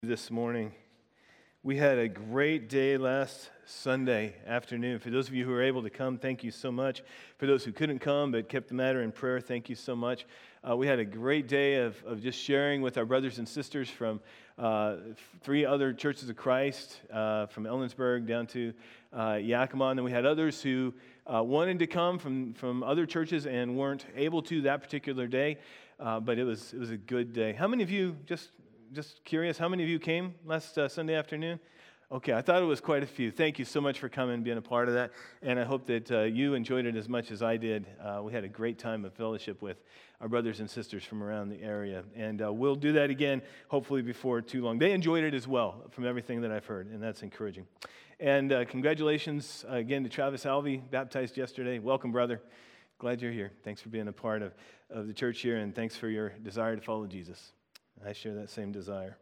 This morning. We had a great day last Sunday afternoon. For those of you who were able to come, thank you so much. For those who couldn't come but kept the matter in prayer, thank you so much. We had a great day of just sharing with our brothers and sisters from three other churches of Christ, from Ellensburg down to Yakima. And then we had others who wanted to come from other churches and weren't able to that particular day. But it was a good day. How many of you, just curious, how many of you came last Sunday afternoon? Okay, I thought it was quite a few. Thank you so much for coming and being a part of that. And I hope that you enjoyed it as much as I did. We had a great time of fellowship with our brothers and sisters from around the area. And we'll do that again, hopefully before too long. They enjoyed it as well, from everything that I've heard, and that's encouraging. And congratulations again to Travis Alvey, baptized yesterday. Welcome, brother. Glad you're here. Thanks for being a part of the church here, and thanks for your desire to follow Jesus. I share that same desire.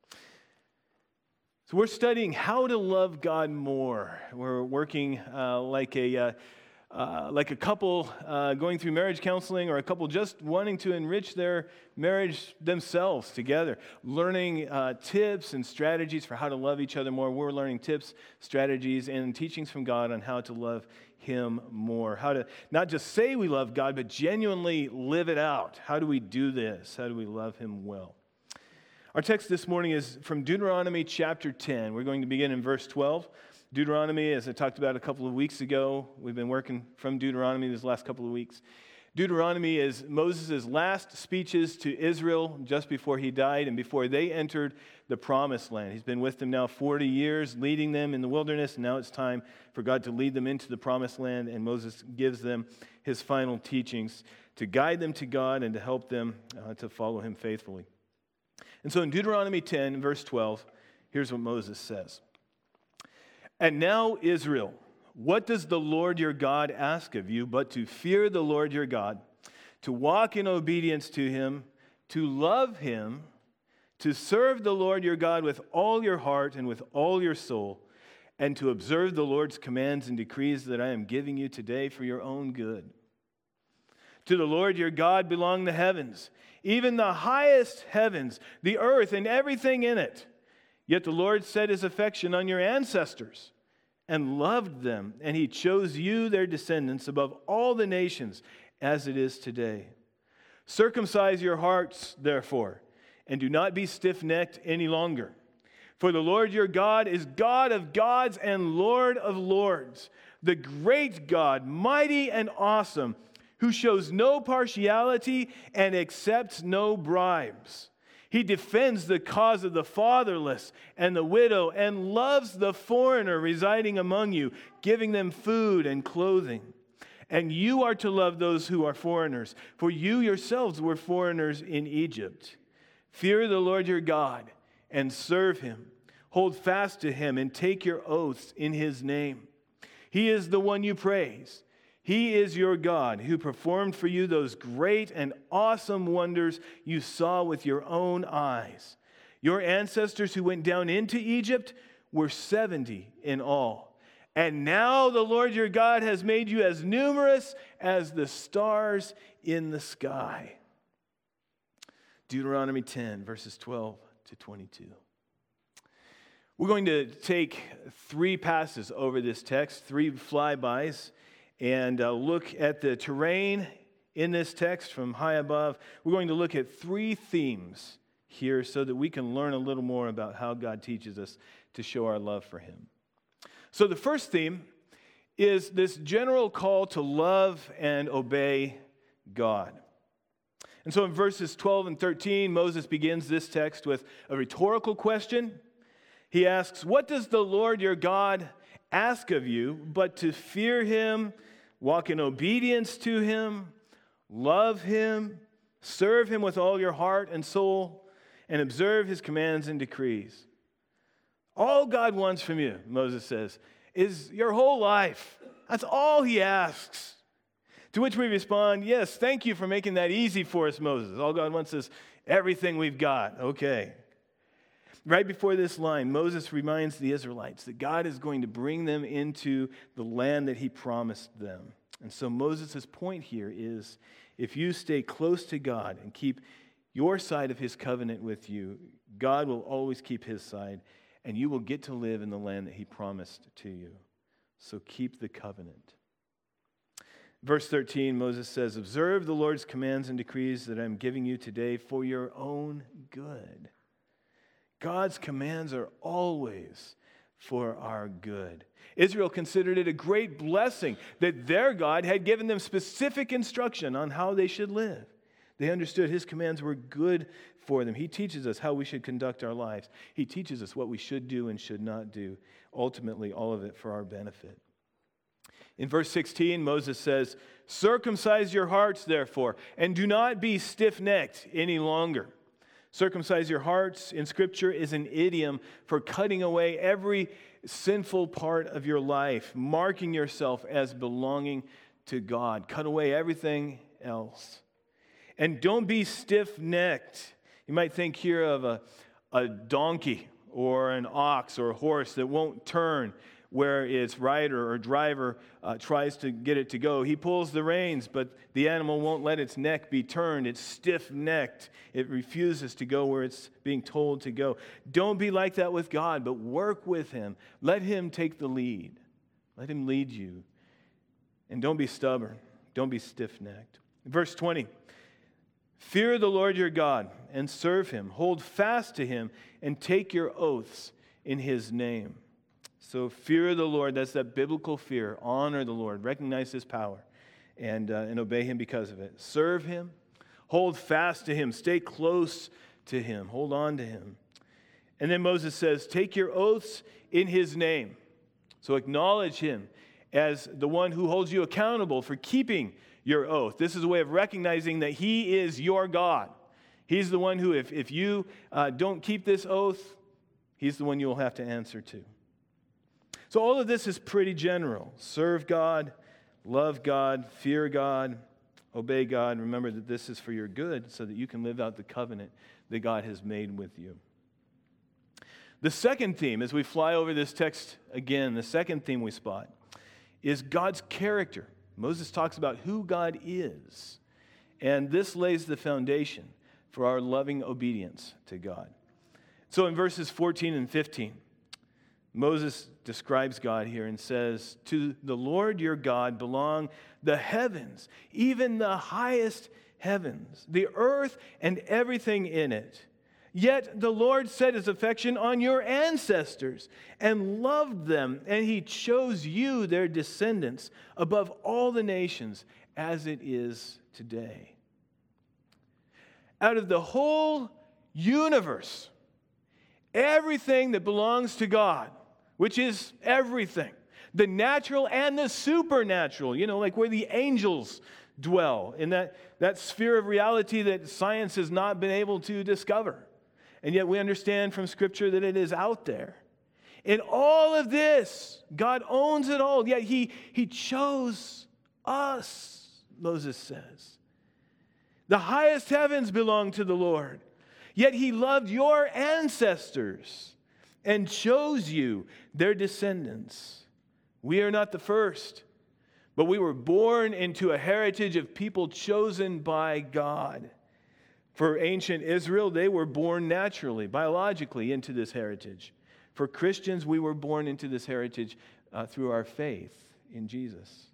So we're studying how to love God more. We're working like a couple going through marriage counseling, or a couple just wanting to enrich their marriage themselves together, learning tips and strategies for how to love each other more. We're learning tips, strategies, and teachings from God on how to love Him more. How to not just say we love God, but genuinely live it out. How do we do this? How do we love Him well? Our text this morning is from Deuteronomy chapter 10. We're going to begin in verse 12. Deuteronomy, as I talked about a couple of weeks ago, we've been working from Deuteronomy these last couple of weeks. Deuteronomy is Moses' last speeches to Israel just before he died and before they entered the promised land. He's been with them now 40 years, leading them in the wilderness, and now it's time for God to lead them into the promised land, and Moses gives them his final teachings to guide them to God and to help them to follow Him faithfully. And so in Deuteronomy 10, verse 12, here's what Moses says. And now, Israel, what does the Lord your God ask of you but to fear the Lord your God, to walk in obedience to Him, to love Him, to serve the Lord your God with all your heart and with all your soul, and to observe the Lord's commands and decrees that I am giving you today for your own good. To the Lord your God belong the heavens, even the highest heavens, the earth and everything in it. Yet the Lord set His affection on your ancestors and loved them, and He chose you, their descendants, above all the nations, as it is today. Circumcise your hearts, therefore, and do not be stiff-necked any longer. For the Lord your God is God of gods and Lord of lords, the great God, mighty and awesome, who shows no partiality and accepts no bribes. He defends the cause of the fatherless and the widow and loves the foreigner residing among you, giving them food and clothing. And you are to love those who are foreigners, for you yourselves were foreigners in Egypt. Fear the Lord your God and serve Him. Hold fast to Him and take your oaths in His name. He is the one you praise. He is your God who performed for you those great and awesome wonders you saw with your own eyes. Your ancestors who went down into Egypt were 70 in all. And now the Lord your God has made you as numerous as the stars in the sky. Deuteronomy 10, verses 12 to 22. We're going to take three passes over this text, three flybys, and look at the terrain in this text from high above. We're going to look at three themes here so that we can learn a little more about how God teaches us to show our love for Him. So the first theme is this general call to love and obey God. And so in verses 12 and 13, Moses begins this text with a rhetorical question. He asks, what does the Lord your God ask of you but to fear Him, walk in obedience to Him, love Him, serve Him with all your heart and soul, and observe His commands and decrees? All God wants from you, Moses says, is your whole life. That's all He asks. To which we respond, yes, thank you for making that easy for us, Moses. All God wants is everything we've got. Okay. Right before this line, Moses reminds the Israelites that God is going to bring them into the land that He promised them. And so Moses' point here is, if you stay close to God and keep your side of his covenant with you. God will always keep his side, and you will get to live in the land that he promised to you. So keep the covenant. Verse 13, Moses says, observe the Lord's commands and decrees that I'm giving you today for your own good. God's commands are always for our good. Israel considered it a great blessing that their God had given them specific instruction on how they should live. They understood his commands were good for them. He teaches us how we should conduct our lives. He teaches us what we should do and should not do. Ultimately, all of it for our benefit. In verse 16, Moses says, circumcise your hearts, therefore, and do not be stiff-necked any longer. Circumcise your hearts in Scripture is an idiom for cutting away every sinful part of your life, marking yourself as belonging to God. Cut away everything else. And don't be stiff-necked. You might think here of a donkey or an ox or a horse that won't turn where its rider or driver tries to get it to go. He pulls the reins, but the animal won't let its neck be turned. It's stiff-necked. It refuses to go where it's being told to go. Don't be like that with God, but work with him. Let him take the lead. Let him lead you. And don't be stubborn. Don't be stiff-necked. Verse 20, fear the Lord your God and serve him. Hold fast to him and take your oaths in his name. So fear the Lord, that's that biblical fear. Honor the Lord, recognize his power, and obey him because of it. Serve him, hold fast to him, stay close to him, hold on to him. And then Moses says, take your oaths in his name. So acknowledge him as the one who holds you accountable for keeping your oath. This is a way of recognizing that he is your God. He's the one who, if you don't keep this oath, he's the one you will have to answer to. So all of this is pretty general. Serve God, love God, fear God, obey God. Remember that this is for your good so that you can live out the covenant that God has made with you. The second theme, as we fly over this text again, the second theme we spot is God's character. Moses talks about who God is, and this lays the foundation for our loving obedience to God. So in verses 14 and 15, Moses describes God here and says, to the Lord your God belong the heavens, even the highest heavens, the earth and everything in it. Yet the Lord set his affection on your ancestors and loved them, and he chose you, their descendants, above all the nations, as it is today. Out of the whole universe, everything that belongs to God, which is everything, the natural and the supernatural, like where the angels dwell, in that sphere of reality that science has not been able to discover. And yet we understand from Scripture that it is out there. In all of this, God owns it all, yet He chose us, Moses says. The highest heavens belong to the Lord, yet He loved your ancestors and chose you, their descendants. We are not the first, but we were born into a heritage of people chosen by God. For ancient Israel, they were born naturally, biologically into this heritage. For Christians, we were born into this heritage through our faith in Jesus.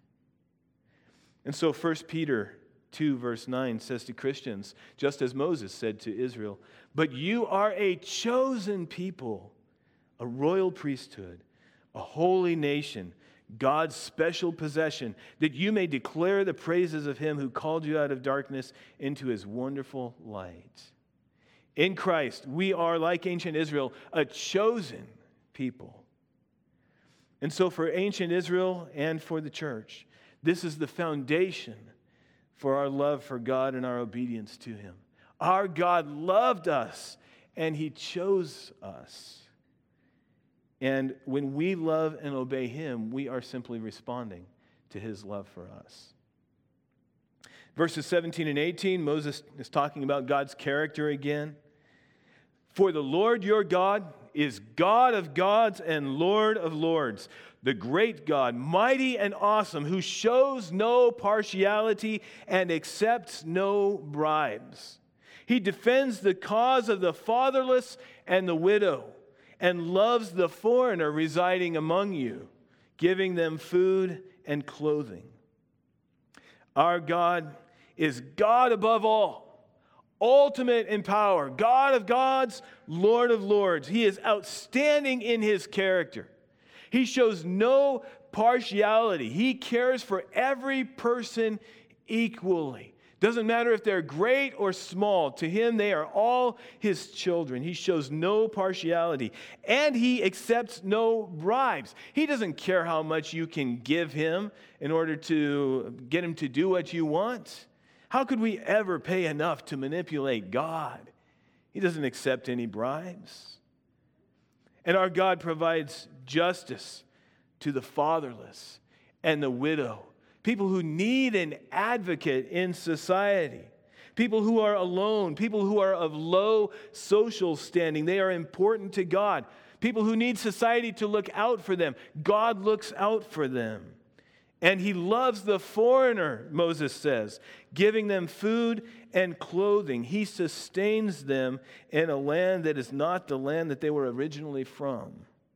And so 1 Peter 2 verse 9 says to Christians, just as Moses said to Israel, but you are a chosen people, a royal priesthood, a holy nation, God's special possession, that you may declare the praises of him who called you out of darkness into his wonderful light. In Christ, we are, like ancient Israel, a chosen people. And so for ancient Israel and for the church, this is the foundation for our love for God and our obedience to him. Our God loved us, and he chose us. And when we love and obey him, we are simply responding to his love for us. Verses 17 and 18, Moses is talking about God's character again. For the Lord your God is God of gods and Lord of lords, the great God, mighty and awesome, who shows no partiality and accepts no bribes. He defends the cause of the fatherless and the widow, and loves the foreigner residing among you, giving them food and clothing. Our God is God above all, ultimate in power, God of gods, Lord of lords. He is outstanding in his character. He shows no partiality. He cares for every person equally. Doesn't matter if they're great or small. To him, they are all his children. He shows no partiality. And he accepts no bribes. He doesn't care how much you can give him in order to get him to do what you want. How could we ever pay enough to manipulate God? He doesn't accept any bribes. And our God provides justice to the fatherless and the widow. People who need an advocate in society. People who are alone. People who are of low social standing. They are important to God. People who need society to look out for them. God looks out for them. And he loves the foreigner, Moses says, giving them food and clothing. He sustains them in a land that is not the land that they were originally from.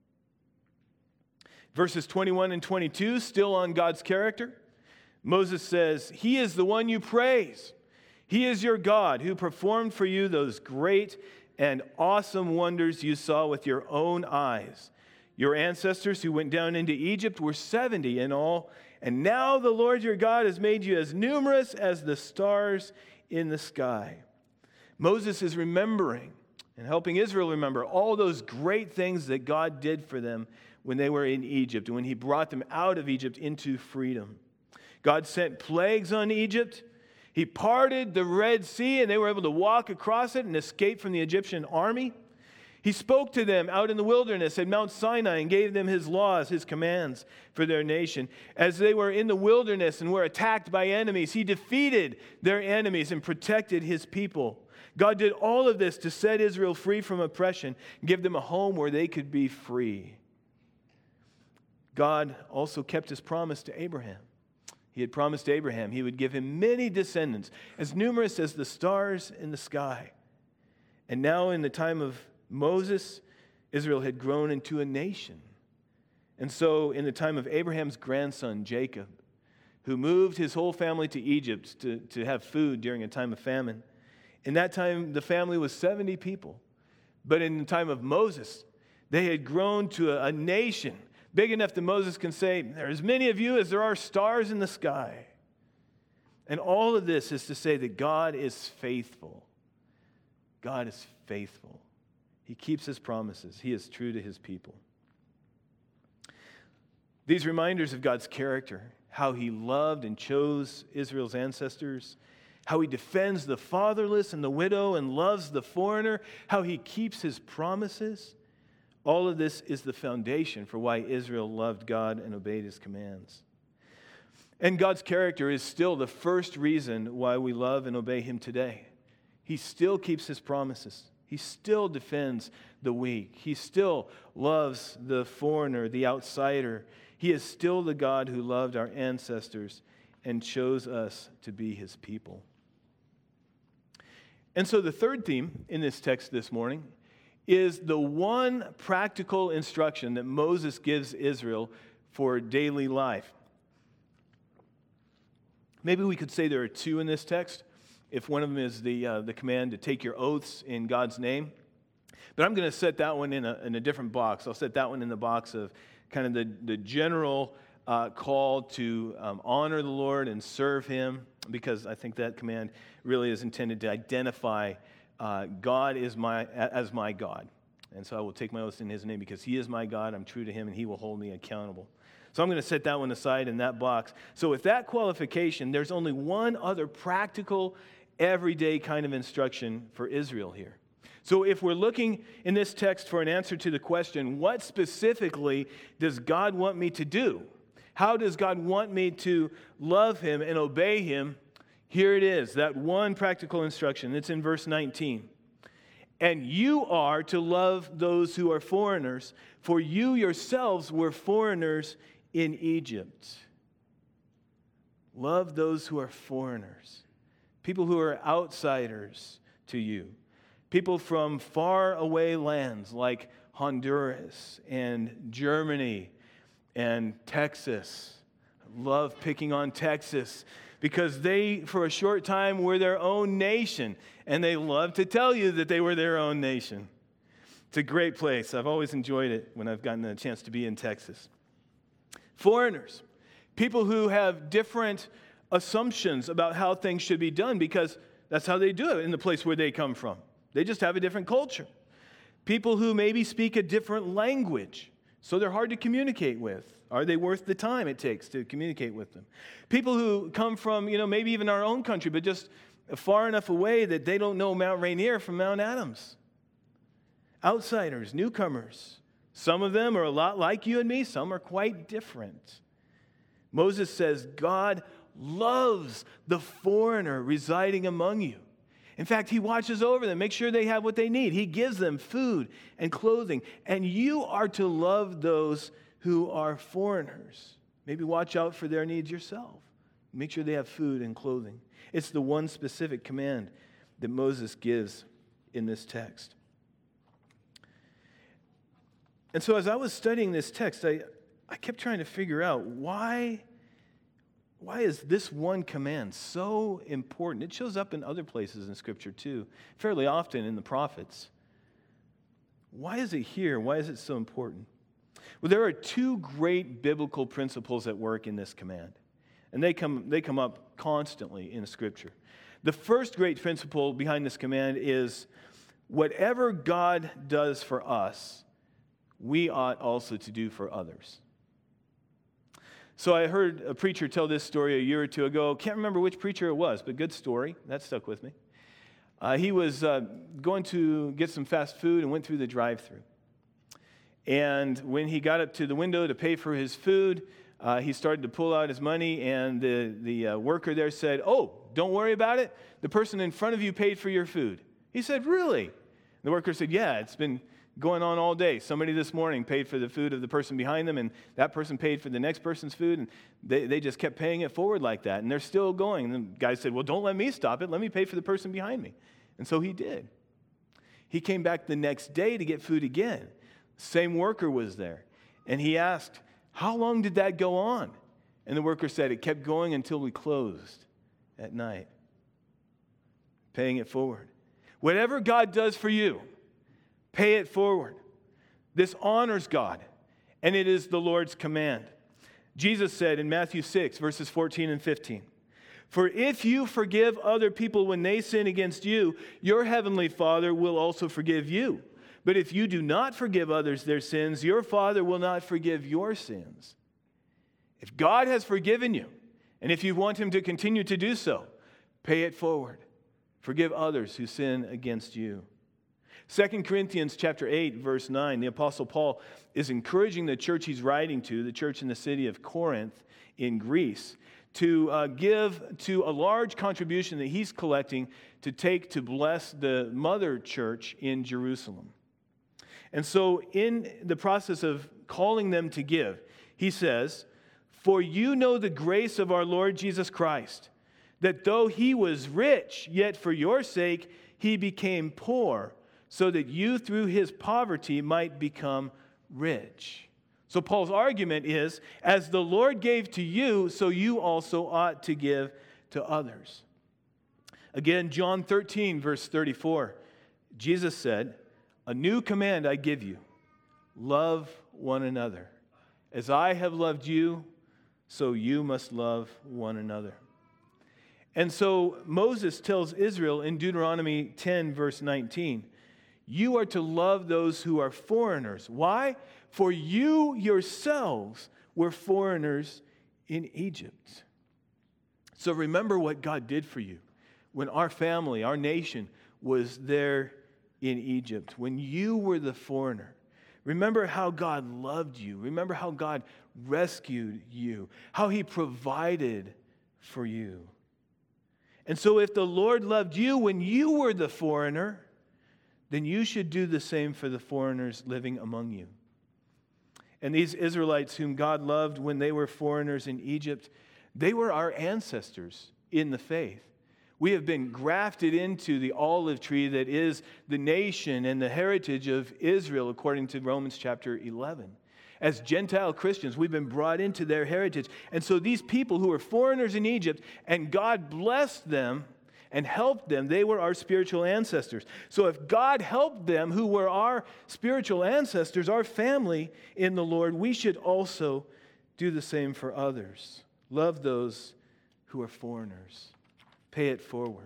Verses 21 and 22, still on God's character. Moses says, he is the one you praise. He is your God who performed for you those great and awesome wonders you saw with your own eyes. Your ancestors who went down into Egypt were 70 in all, and now the Lord your God has made you as numerous as the stars in the sky. Moses is remembering and helping Israel remember all those great things that God did for them when they were in Egypt, when he brought them out of Egypt into freedom. God sent plagues on Egypt. He parted the Red Sea, and they were able to walk across it and escape from the Egyptian army. He spoke to them out in the wilderness at Mount Sinai and gave them his laws, his commands for their nation. As they were in the wilderness and were attacked by enemies, he defeated their enemies and protected his people. God did all of this to set Israel free from oppression and give them a home where they could be free. God also kept his promise to Abraham. He had promised Abraham he would give him many descendants, as numerous as the stars in the sky. And now in the time of Moses, Israel had grown into a nation. And so in the time of Abraham's grandson, Jacob, who moved his whole family to Egypt to have food during a time of famine, in that time the family was 70 people. But in the time of Moses, they had grown to a nation big enough that Moses can say, there are as many of you as there are stars in the sky. And all of this is to say that God is faithful. God is faithful. He keeps his promises. He is true to his people. These reminders of God's character, how he loved and chose Israel's ancestors, how he defends the fatherless and the widow and loves the foreigner, how he keeps his promises, all of this is the foundation for why Israel loved God and obeyed his commands. And God's character is still the first reason why we love and obey him today. He still keeps his promises. He still defends the weak. He still loves the foreigner, the outsider. He is still the God who loved our ancestors and chose us to be his people. And so the third theme in this text this morning is the one practical instruction that Moses gives Israel for daily life. Maybe we could say there are two in this text, if one of them is the command to take your oaths in God's name. But I'm going to set that one in a different box. I'll set that one in the box of kind of the general call to honor the Lord and serve him, because I think that command really is intended to identify God as my God. And so I will take my oaths in his name because he is my God. I'm true to him and he will hold me accountable. So I'm going to set that one aside in that box. So with that qualification, there's only one other practical, everyday kind of instruction for Israel here. So if we're looking in this text for an answer to the question, what specifically does God want me to do? How does God want me to love him and obey him? Here it is, that one practical instruction. It's in verse 19. And you are to love those who are foreigners, for you yourselves were foreigners in Egypt. Love those who are foreigners, people who are outsiders, to you. People from far away lands like Honduras and Germany and Texas. I love picking on Texas because they, for a short time, were their own nation, and they love to tell you that they were their own nation. It's a great place. I've always enjoyed it when I've gotten a chance to be in Texas. Foreigners, people who have different assumptions about how things should be done because that's how they do it in the place where they come from. They just have a different culture. People who maybe speak a different language, so they're hard to communicate with. Are they worth the time it takes to communicate with them? People who come from, maybe even our own country, but just far enough away that they don't know Mount Rainier from Mount Adams. Outsiders, newcomers. Some of them are a lot like you and me. Some are quite different. Moses says, God loves the foreigner residing among you. In fact, he watches over them, makes sure they have what they need. He gives them food and clothing. And you are to love those who are foreigners. Maybe watch out for their needs yourself. Make sure they have food and clothing. It's the one specific command that Moses gives in this text. And so as I was studying this text, I kept trying to figure out why is this one command so important? It shows up in other places in Scripture too, fairly often in the prophets. Why is it here? Why is it so important? Well, there are two great biblical principles at work in this command, and they come up constantly in Scripture. The first great principle behind this command is whatever God does for us, we ought also to do for others. So I heard a preacher tell this story a year or two ago. Can't remember which preacher it was, but good story. That stuck with me. He was going to get some fast food and went through the drive-thru. And when he got up to the window to pay for his food, he started to pull out his money, and the worker there said, "Oh, don't worry about it. The person in front of you paid for your food." He said, "Really?" The worker said, "Yeah, it's been going on all day. Somebody this morning paid for the food of the person behind them, and that person paid for the next person's food, and they just kept paying it forward like that, and they're still going." And the guy said, "Well, don't let me stop it. Let me pay for the person behind me." And so he did. He came back the next day to get food again. Same worker was there. And he asked, "How long did that go on?" And the worker said, "It kept going until we closed at night." Paying it forward. Whatever God does for you, pay it forward. This honors God, and it is the Lord's command. Jesus said in Matthew 6, verses 14 and 15, "For if you forgive other people when they sin against you, your heavenly Father will also forgive you. But if you do not forgive others their sins, your Father will not forgive your sins." If God has forgiven you, and if you want Him to continue to do so, pay it forward. Forgive others who sin against you. 2 Corinthians chapter 8, verse 9, the Apostle Paul is encouraging the church he's writing to, the church in the city of Corinth in Greece, to give to a large contribution that he's collecting to take to bless the mother church in Jerusalem. And so in the process of calling them to give, he says, "For you know the grace of our Lord Jesus Christ, that though he was rich, yet for your sake he became poor, so that you through his poverty might become rich." So Paul's argument is, as the Lord gave to you, so you also ought to give to others. Again, John 13, verse 34, Jesus said, "A new command I give you, love one another. As I have loved you, so you must love one another." And so Moses tells Israel in Deuteronomy 10, verse 19, "You are to love those who are foreigners." Why? "For you yourselves were foreigners in Egypt." So remember what God did for you when our family, our nation, was there in Egypt, when you were the foreigner. Remember how God loved you. Remember how God rescued you, how He provided for you. And so if the Lord loved you when you were the foreigner, then you should do the same for the foreigners living among you. And these Israelites whom God loved when they were foreigners in Egypt, they were our ancestors in the faith. We have been grafted into the olive tree that is the nation and the heritage of Israel, according to Romans chapter 11. As Gentile Christians, we've been brought into their heritage. And so these people who were foreigners in Egypt, and God blessed them and helped them, they were our spiritual ancestors. So if God helped them, who were our spiritual ancestors, our family in the Lord, we should also do the same for others. Love those who are foreigners. Pay it forward.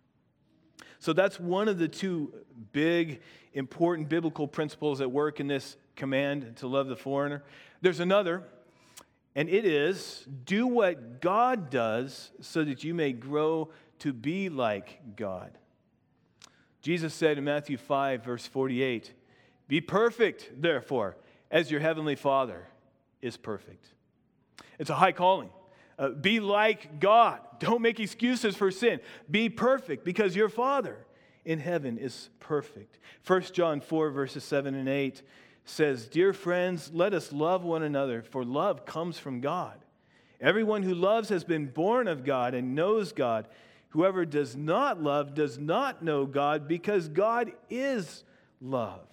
So that's one of the two big, important biblical principles at work in this command to love the foreigner. There's another, and it is, do what God does so that you may grow to be like God. Jesus said in Matthew 5, verse 48, be perfect, therefore, as your heavenly Father is perfect. It's a high calling. Be like God. Don't make excuses for sin. Be perfect because your Father in heaven is perfect. 1 John 4, verses 7 and 8 says, dear friends, let us love one another, for love comes from God. Everyone who loves has been born of God and knows God. Whoever does not love does not know God, because God is love.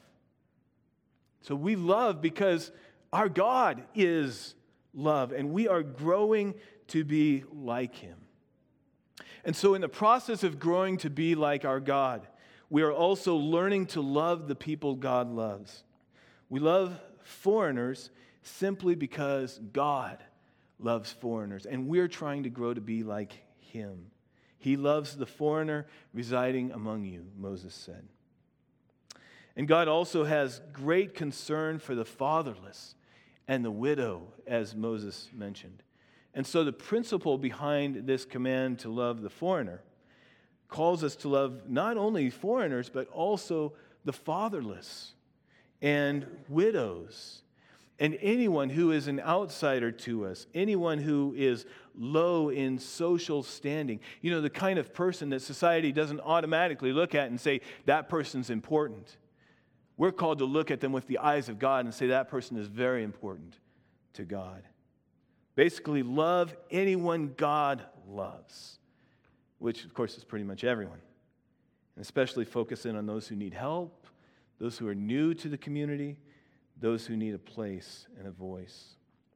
So we love because our God is love, and we are growing to be like Him. And so in the process of growing to be like our God, we are also learning to love the people God loves. We love foreigners simply because God loves foreigners, and we're trying to grow to be like Him. He loves the foreigner residing among you, Moses said. And God also has great concern for the fatherless and the widow, as Moses mentioned. And so the principle behind this command to love the foreigner calls us to love not only foreigners, but also the fatherless and widows and anyone who is an outsider to us, anyone who is low in social standing. You know, the kind of person that society doesn't automatically look at and say, that person's important. We're called to look at them with the eyes of God and say, that person is very important to God. Basically, love anyone God loves, which, of course, is pretty much everyone. And especially focus in on those who need help, those who are new to the community, those who need a place and a voice.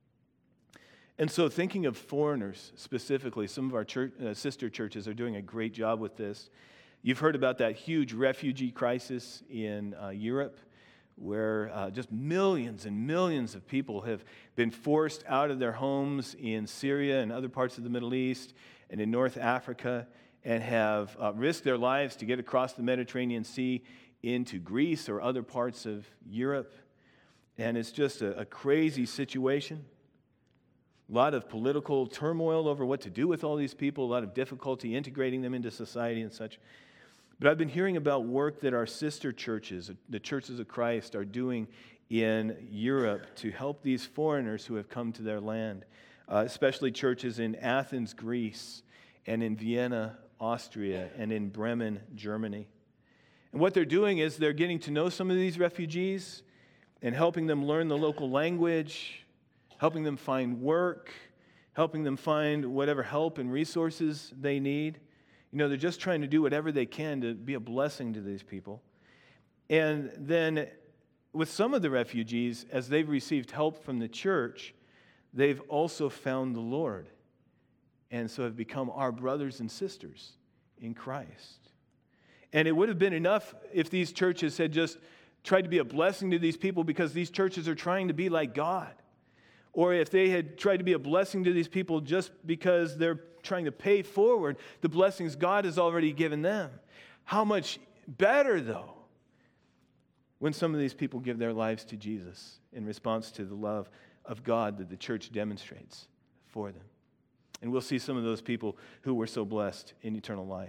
And so thinking of foreigners specifically, some of our sister churches are doing a great job with this. You've heard about that huge refugee crisis in Europe, where just millions and millions of people have been forced out of their homes in Syria and other parts of the Middle East and in North Africa, and have risked their lives to get across the Mediterranean Sea into Greece or other parts of Europe. And it's just a crazy situation. A lot of political turmoil over what to do with all these people, a lot of difficulty integrating them into society and such. But I've been hearing about work that our sister churches, the Churches of Christ, are doing in Europe to help these foreigners who have come to their land, especially churches in Athens, Greece, and in Vienna, Austria, and in Bremen, Germany. And what they're doing is they're getting to know some of these refugees and helping them learn the local language, helping them find work, helping them find whatever help and resources they need. You know, they're just trying to do whatever they can to be a blessing to these people. And then with some of the refugees, as they've received help from the church, they've also found the Lord, and so have become our brothers and sisters in Christ. And it would have been enough if these churches had just tried to be a blessing to these people because these churches are trying to be like God. Or if they had tried to be a blessing to these people just because they're trying to pay forward the blessings God has already given them. How much better, though, when some of these people give their lives to Jesus in response to the love of God that the church demonstrates for them. And we'll see some of those people who were so blessed in eternal life.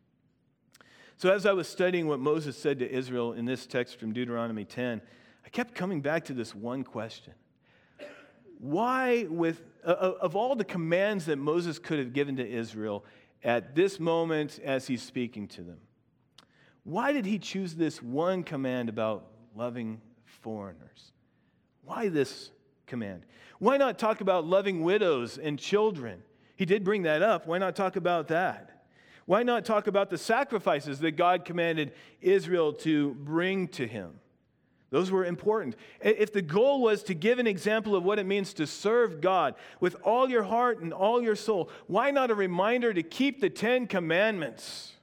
So as I was studying what Moses said to Israel in this text from Deuteronomy 10, I kept coming back to this one question. Why, of all the commands that Moses could have given to Israel at this moment as he's speaking to them, why did he choose this one command about loving foreigners? Why this command? Why not talk about loving widows and children? He did bring that up. Why not talk about that? Why not talk about the sacrifices that God commanded Israel to bring to him? Those were important. If the goal was to give an example of what it means to serve God with all your heart and all your soul, why not a reminder to keep the 10 Commandments?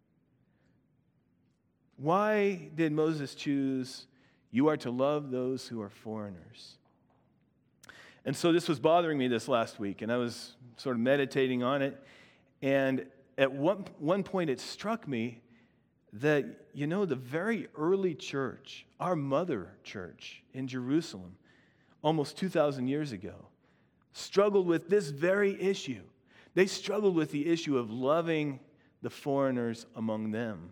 Why did Moses choose, you are to love those who are foreigners? And so this was bothering me this last week, and I was sort of meditating on it. And at one point it struck me that, the very early church, our mother church in Jerusalem, almost 2,000 years ago, struggled with this very issue. They struggled with the issue of loving the foreigners among them.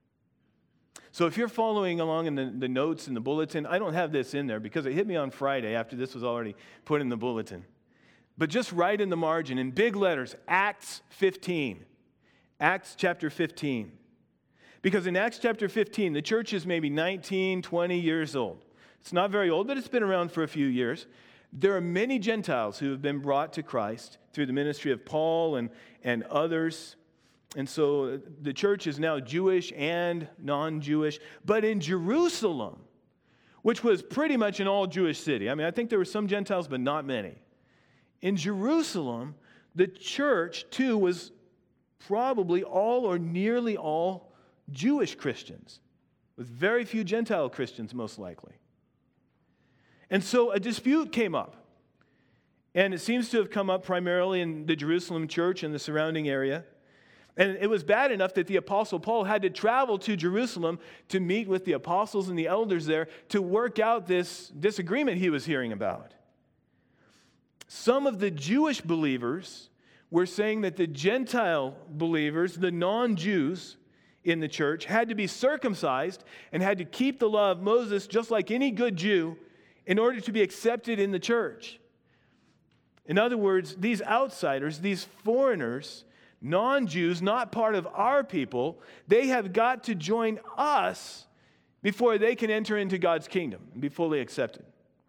So if you're following along in the notes in the bulletin, I don't have this in there because it hit me on Friday after this was already put in the bulletin. But just write in the margin, in big letters, Acts 15. Acts chapter 15. Because in Acts chapter 15, the church is maybe 19, 20 years old. It's not very old, but it's been around for a few years. There are many Gentiles who have been brought to Christ through the ministry of Paul and others. And so the church is now Jewish and non-Jewish. But in Jerusalem, which was pretty much an all-Jewish city. I think there were some Gentiles, but not many. In Jerusalem, the church, too, was probably all or nearly all Jewish Christians, with very few Gentile Christians, most likely. And so a dispute came up. And it seems to have come up primarily in the Jerusalem church and the surrounding area. And it was bad enough that the Apostle Paul had to travel to Jerusalem to meet with the apostles and the elders there to work out this disagreement he was hearing about. Some of the Jewish believers were saying that the Gentile believers, the non-Jews in the church, had to be circumcised and had to keep the law of Moses just like any good Jew in order to be accepted in the church. In other words, these outsiders, these foreigners, non-Jews, not part of our people, they have got to join us before they can enter into God's kingdom and be fully accepted.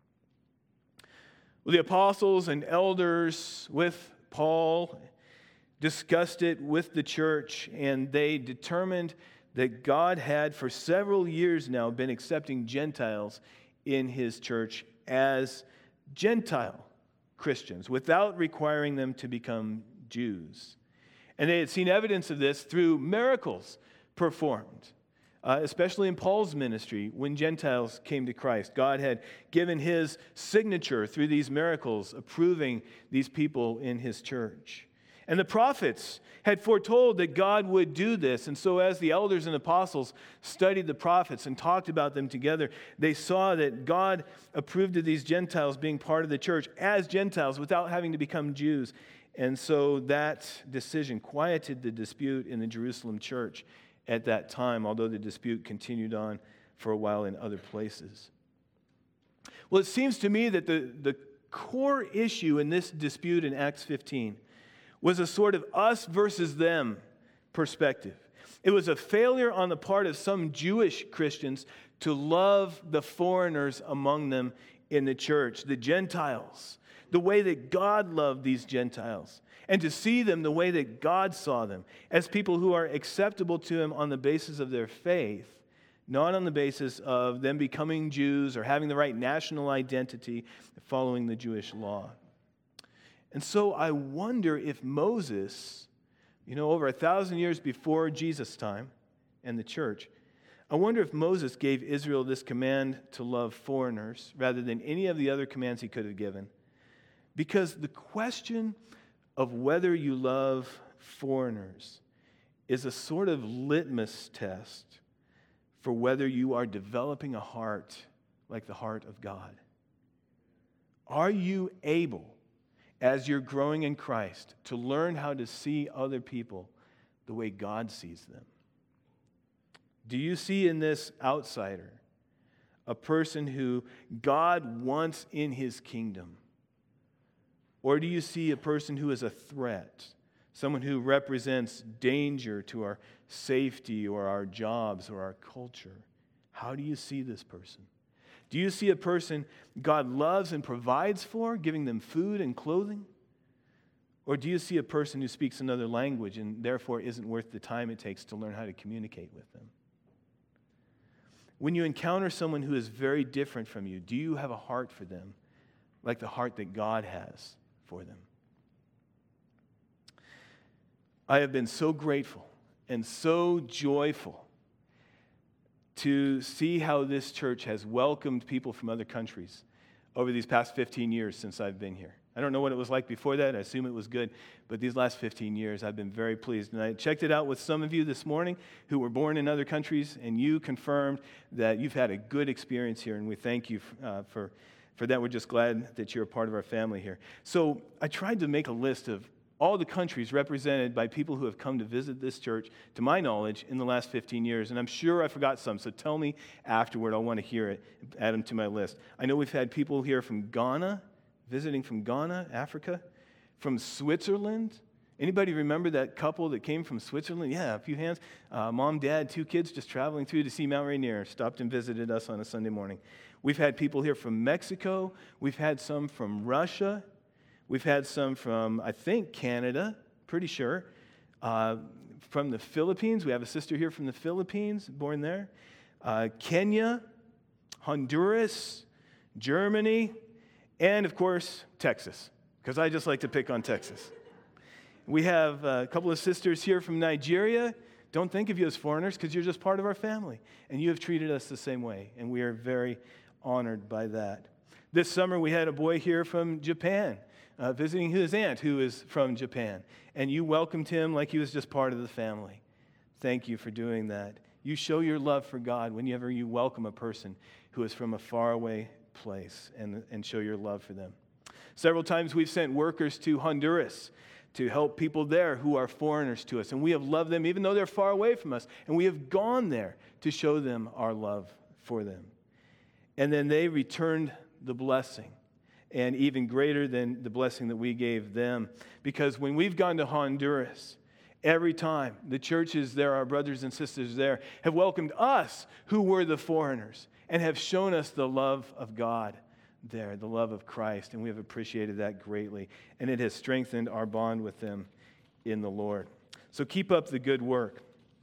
Well, the apostles and elders with Paul discussed it with the church, and they determined that God had for several years now been accepting Gentiles in his church as Gentile Christians without requiring them to become Jews. And they had seen evidence of this through miracles performed, especially in Paul's ministry when Gentiles came to Christ. God had given his signature through these miracles, approving these people in his church. And the prophets had foretold that God would do this. And so as the elders and apostles studied the prophets and talked about them together, they saw that God approved of these Gentiles being part of the church as Gentiles without having to become Jews. And so that decision quieted the dispute in the Jerusalem church at that time, although the dispute continued on for a while in other places. Well, it seems to me that the core issue in this dispute in Acts 15 was a sort of us versus them perspective. It was a failure on the part of some Jewish Christians to love the foreigners among them in the church, the Gentiles, the way that God loved these Gentiles, and to see them the way that God saw them, as people who are acceptable to him on the basis of their faith, not on the basis of them becoming Jews or having the right national identity following the Jewish law. And so I wonder if Moses, over 1,000 years before Jesus' time and the church, I wonder if Moses gave Israel this command to love foreigners rather than any of the other commands he could have given. Because the question of whether you love foreigners is a sort of litmus test for whether you are developing a heart like the heart of God. Are you able, as you're growing in Christ, to learn how to see other people the way God sees them? Do you see in this outsider a person who God wants in his kingdom? Or do you see a person who is a threat, someone who represents danger to our safety or our jobs or our culture? How do you see this person? Do you see a person God loves and provides for, giving them food and clothing? Or do you see a person who speaks another language and therefore isn't worth the time it takes to learn how to communicate with them? When you encounter someone who is very different from you, do you have a heart for them like the heart that God has for them? I have been so grateful and so joyful to see how this church has welcomed people from other countries over these past 15 years since I've been here. I don't know what it was like before that. I assume it was good. But these last 15 years, I've been very pleased. And I checked it out with some of you this morning who were born in other countries, and you confirmed that you've had a good experience here, and we thank you for that. We're just glad that you're a part of our family here. So I tried to make a list of all the countries represented by people who have come to visit this church, to my knowledge, in the last 15 years. And I'm sure I forgot some, so tell me afterward. I want to hear it. Add them to my list. I know we've had people here from Ghana, visiting from Ghana, Africa, from Switzerland. Anybody remember that couple that came from Switzerland? Yeah, a few hands. Mom, dad, 2 kids just traveling through to see Mount Rainier. Stopped and visited us on a Sunday morning. We've had people here from Mexico. We've had some from Russia. We've had some from, I think, Canada, pretty sure. From the Philippines. We have a sister here from the Philippines, born there. Kenya, Honduras, Germany, and, of course, Texas, because I just like to pick on Texas. We have a couple of sisters here from Nigeria. Don't think of you as foreigners because you're just part of our family, and you have treated us the same way, and we are very honored by that. This summer, we had a boy here from Japan, visiting his aunt who is from Japan, and you welcomed him like he was just part of the family. Thank you for doing that. You show your love for God whenever you welcome a person who is from a faraway place and show your love for them. Several times we've sent workers to Honduras to help people there who are foreigners to us, and we have loved them even though they're far away from us, and we have gone there to show them our love for them. And then they returned the blessing, and even greater than the blessing that we gave them, because when we've gone to Honduras, every time the churches there, our brothers and sisters there, have welcomed us who were the foreigners and have shown us the love of God there, the love of Christ, and we have appreciated that greatly, and it has strengthened our bond with them in the Lord. So keep up the good work.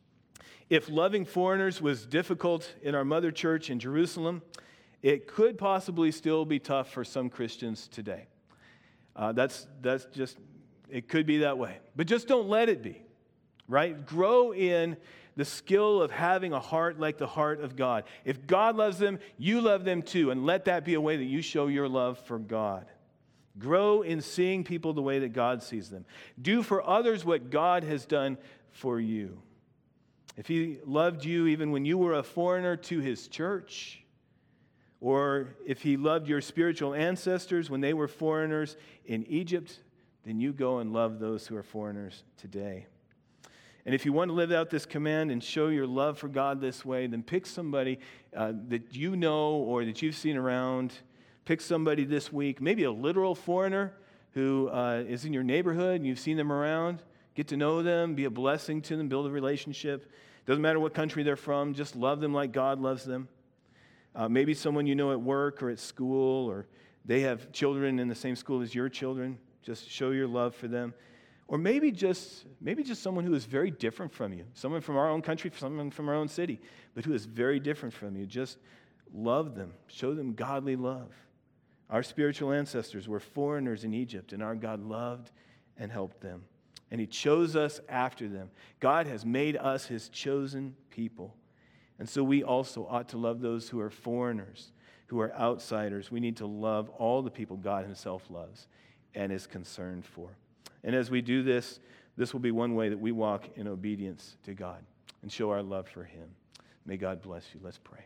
If loving foreigners was difficult in our mother church in Jerusalem, it could possibly still be tough for some Christians today. That's just, it could be that way. But just don't let it be, right? Grow in the skill of having a heart like the heart of God. If God loves them, you love them too, and let that be a way that you show your love for God. Grow in seeing people the way that God sees them. Do for others what God has done for you. If He loved you even when you were a foreigner to His church, or if He loved your spiritual ancestors when they were foreigners in Egypt, then you go and love those who are foreigners today. And if you want to live out this command and show your love for God this way, then pick somebody that you know or that you've seen around. Pick somebody this week, maybe a literal foreigner who is in your neighborhood and you've seen them around. Get to know them, be a blessing to them, build a relationship. Doesn't matter what country they're from, just love them like God loves them. Maybe someone you know at work or at school, or they have children in the same school as your children. Just show your love for them. Or maybe just someone who is very different from you. Someone from our own country, someone from our own city, but who is very different from you. Just love them. Show them godly love. Our spiritual ancestors were foreigners in Egypt, and our God loved and helped them. And He chose us after them. God has made us His chosen people. And so we also ought to love those who are foreigners, who are outsiders. We need to love all the people God Himself loves and is concerned for. And as we do this, this will be one way that we walk in obedience to God and show our love for Him. May God bless you. Let's pray.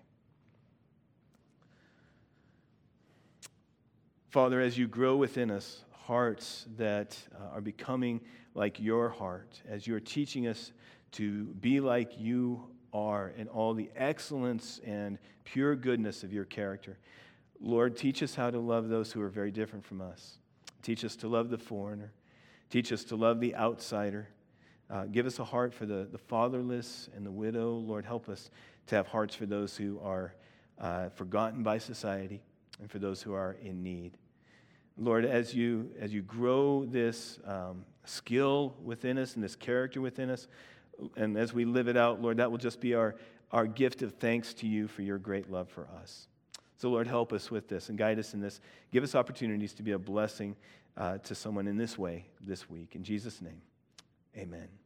Father, as you grow within us hearts that are becoming like your heart, as you're teaching us to be like you are in all the excellence and pure goodness of your character, Lord, teach us how to love those who are very different from us. Teach us to love the foreigner. Teach us to love the outsider. Give us a heart for the fatherless and the widow. Lord, help us to have hearts for those who are forgotten by society and for those who are in need. Lord, as you grow this skill within us and this character within us, and as we live it out, Lord, that will just be our gift of thanks to you for your great love for us. So, Lord, help us with this and guide us in this. Give us opportunities to be a blessing to someone in this way this week. In Jesus' name, amen.